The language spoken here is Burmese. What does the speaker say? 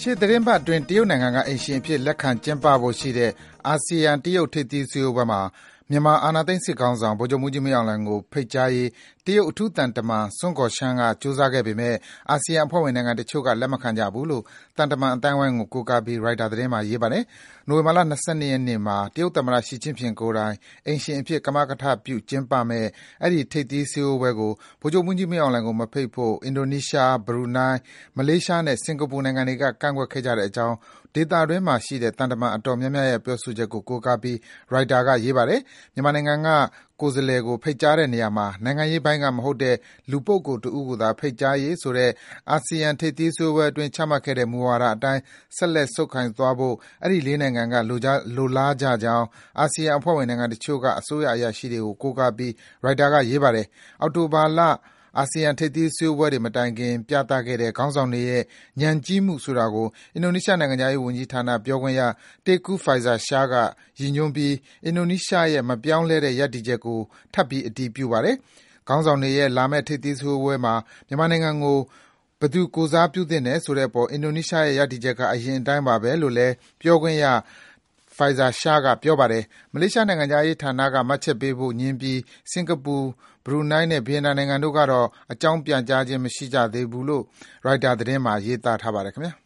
ရှေ့သီတင်းပတ်အတွင်းတရုတ်နိုင်ငံကအိမ်ရှင်အဖြစ်လက်ခံကျင်းပဖို့ရှိတဲ့အာဆီယံ-တရုတ်ထိပ်သီးစည်းဝေးပွဲမှာမြန်မာအာဏာသိမ်းစစ်ခေါင်းဆောင်ဗိုလ်ချုပ်မှူးကြီးမင်းအောင်လှိုင်ကိုဖိတ်ကြားရေးတရုတ်အထူးသံတမန်စွန်ကော်ရှန်းကကြိုးစားခဲ့ပေမယ့်အာဆီယံအဖွဲ့ဝင်နိုင်ငံတချို့ကလက်မခံကြဘူးလို့သံတမန်အသိုင်းအဝိုင်းကိုကိုးကားပြီးရိုက်တာသတင်းမှာရေးပါတယ်။နိုဝင်ဘာလ ၂၂ ရက်နေ့မှာတရုတ်သမ္မတရှီကျင့်ဖျင်ကိုယ်တိုင်အိမ်ရှင်အဖြစ်ကမကထပြုကျင်းပမယ့်အဲဒီထိပ်သီးစည်းဝေးပွဲကိုဗိုလ်ချုပ်မှူးကြီးမင်းအောင်လှိုင်ကိုမဖိတ်ဖို့အင်ဒိုနီးရှား၊ဘရူနိုင်း၊မလေးရှားနဲ့စင်ကာပူနိုင်ငံတွေကကန့်ကွက်ခဲ့ကြတဲ့အကြောင်းဒေသတွင်းမှာရှိတဲ့သံတမန်အတော်များများရဲ့ပြောဆိုချက်ကိုကိုးကားပြီးရိုက်တာကရေးပါတယ်။မြန်မာနိုင်ငံကကိုယ်စားလှယ်ကိုဖိတ်ကြားတဲ့နေရာမှာနိုင်ငံရေးပိုင်းကမဟုတ်တဲ့လူပုဂ္ဂိုလ်တဦးကိုသာဖိတ်ကြားရေးဆိုတဲ့အာဆီယံထိပ်သီးစည်းဝေးပွဲအတွင်းချမှတ်ခဲ့တဲ့မူဝါဒအတိုင်းဆက်လက်ဆုပ်ကိုင်သွားဖို့အဲဒီလေးနိုင်ငံကလိုလားကြကြောင်းအာဆီယံအဖွဲ့ဝင်နိုင်ငံတချို့ကအစိုးရအရာရှိတွေကိုကိုးကားပြီးရိုက်တာကရေးပါတယ်။အောက်တိုဘာလအာဆီယံထိပ်သီးစည်းဝေးပွဲတွေမတိုင်ခင်ပြသခဲ့တဲ့ခေါင်းဆောင်တွေရဲ့ဉာဏ်ကြီးမှုဆိုတာကိုအင်ဒိုနီးရှားနိုင်ငံခြားရေးဝန်ကြီးဌာနပြောခွင့်ရ Teuku Faizasyah ကရည်ညွှန်းပြီးအင်ဒိုနီးရှားရဲ့မပြောင်းလဲတဲ့ရပ်တည်ချက်ကိုထပ်ပြီးအတည်ပြုပါတယ်။ခေါင်းဆောင်တွေရဲ့လာမယ့်ထိပ်သီးစည်းဝေးပွဲမှာမြန်မာနိုင်ငံကိုဘယ်သူကိုယ်စားပြုသင့်တယ်ဆိုတဲ့အပေါ်အင်ဒိုနီးရှားရဲ့ရပ်တည်ချက်ကအရင်အတိုင်းပါပဲလို့လည်းပြောခွင့်ရFaizasyah ကပြောပါတယ်။မလေးရှားနိုင်ငံခြားရေးဌာနကမှတ်ချက်ပေးဖို့ငြင်းပြီးစင်ကာပူ၊ဘရူနိုင်းနဲ့ဗီယက်နမ်နိုင်ငံတို့ကတော့အကြောင်းပြန်ကြားခြင်းမရှိကြသေးဘူးလို့ရိုက်တာသတင်းမှာရေးသားထားပါတယ်ခင်ဗျာ